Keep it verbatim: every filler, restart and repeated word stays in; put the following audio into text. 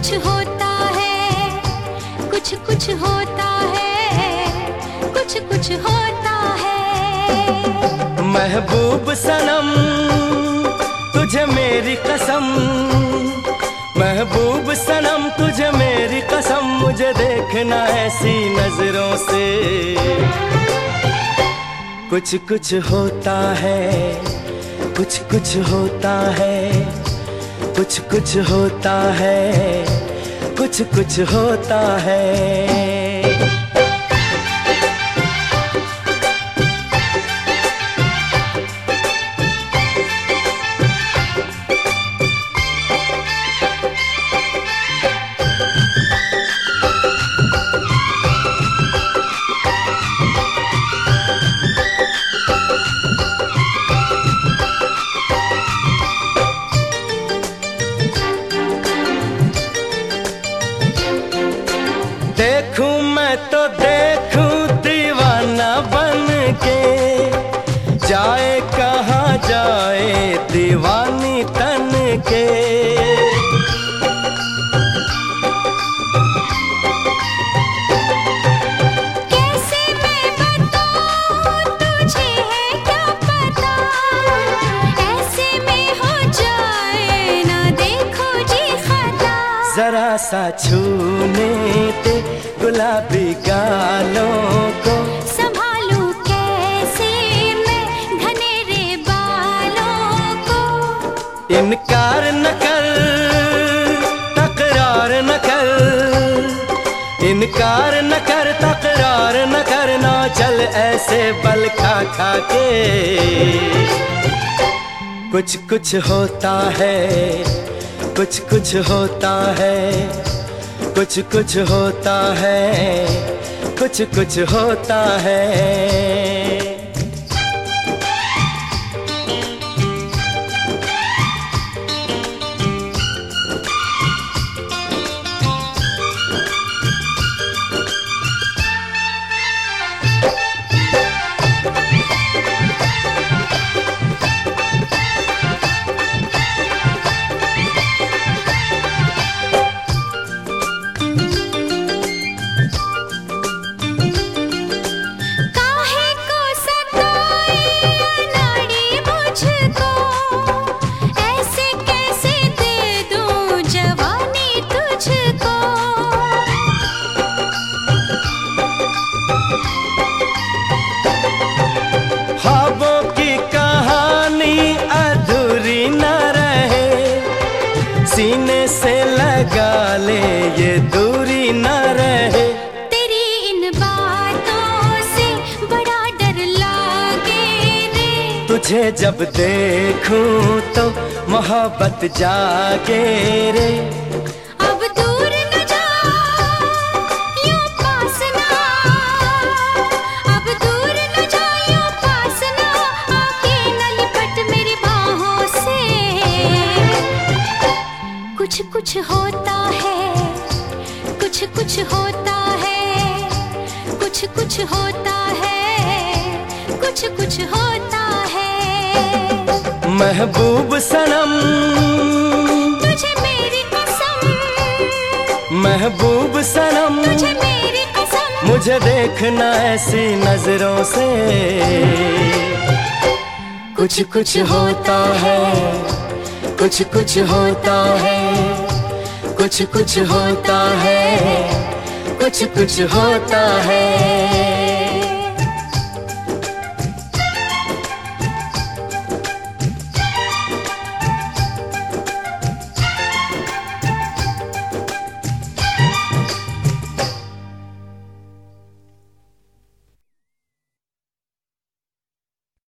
कुछ होता है, कुछ कुछ होता है, कुछ कुछ होता है। महबूब सनम तुझे मेरी कसम, महबूब सनम तुझे मेरी कसम, मुझे देखना ऐसी नजरों से। कुछ कुछ होता है, कुछ कुछ होता है, कुछ कुछ होता है, कुछ कुछ होता है। देखूं मैं तो देखूं दीवाना बन के, जाए कहाँ जाए दीवानी तन के। कैसे मैं बताऊं तुझे है क्या पता, ऐसे में हो जाए ना देखो जी खता। जरा सा छूने दे गुलाबी गालों को, संभालूं कैसे मैं घनेरे बालों को। इनकार न कर तकरार न कर, इनकार न कर तकरार न करना, चल ऐसे बल खा खा के। कुछ कुछ होता है, कुछ कुछ होता है, कुछ कुछ होता है, कुछ कुछ होता है। ख्वाबों की कहानी अधूरी न रहे, सीने से लगा ले ये दूरी न रहे। तेरी इन बातों से बड़ा डर लागे रे, तुझे जब देखूं तो मोहब्बत जागे रे। अब दूर न जा यूं पास ना, अब दूर न जा यूं पास ना, आके न लिपट मेरी बाहों से। कुछ कुछ होता है, कुछ कुछ होता है, कुछ कुछ होता है, कुछ कुछ होता है। महबूब सनम तुझे मेरी कसम, महबूब सनम तुझे मेरी कसम, मुझे देखना ऐसी नजरों से। कुछ कुछ होता है, कुछ कुछ होता है, कुछ कुछ होता है, कुछ कुछ होता है।